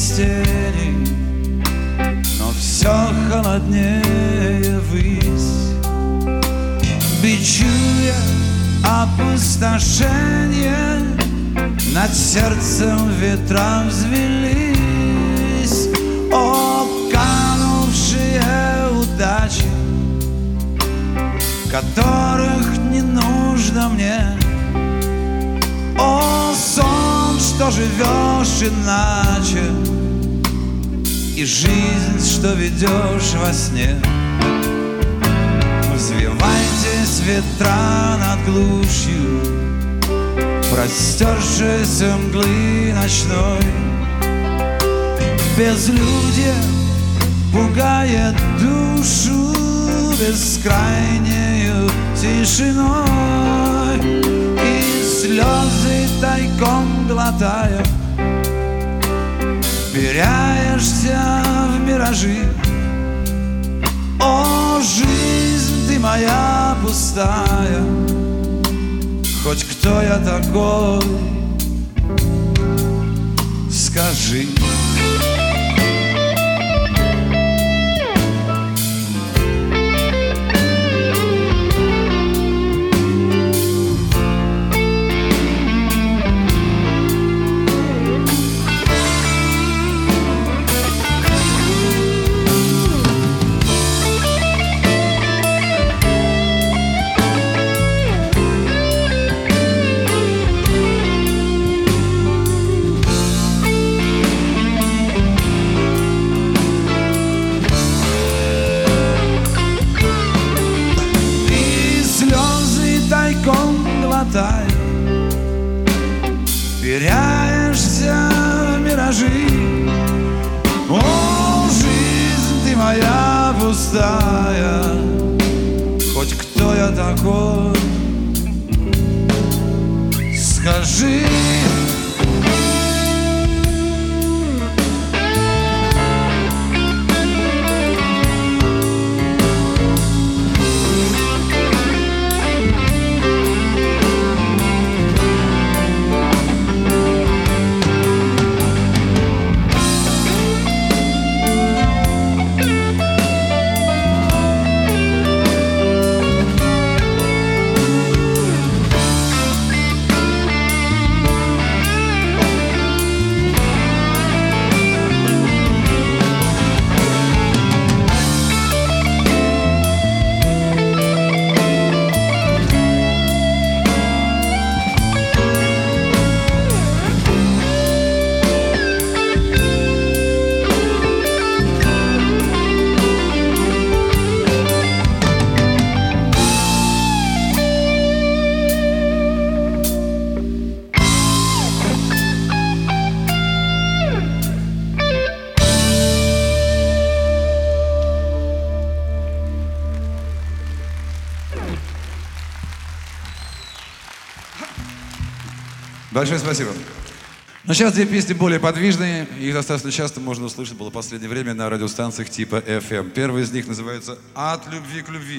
без тени, но все холоднее ввысь. Бичуя опустошение, над сердцем ветра взвелись. О, канувшие удачи, которых не нужно мне. О, сон, что живешь иначе, и жизнь, что ведешь во сне. Взвивайтесь ветра над глушью простершейся мглы ночной. Безлюдье пугает душу бескрайнею тишиной, и слезы тайком глотая теряешься в миражи. О, жизнь, ты моя пустая, хоть кто я такой, скажи. Теряешься в миражи. О, жизнь, ты моя пустая, хоть кто я такой, скажи. Большое спасибо. Но сейчас две песни более подвижные. Их достаточно часто можно услышать было в последнее время на радиостанциях типа FM. Первая из них называется «От любви к любви».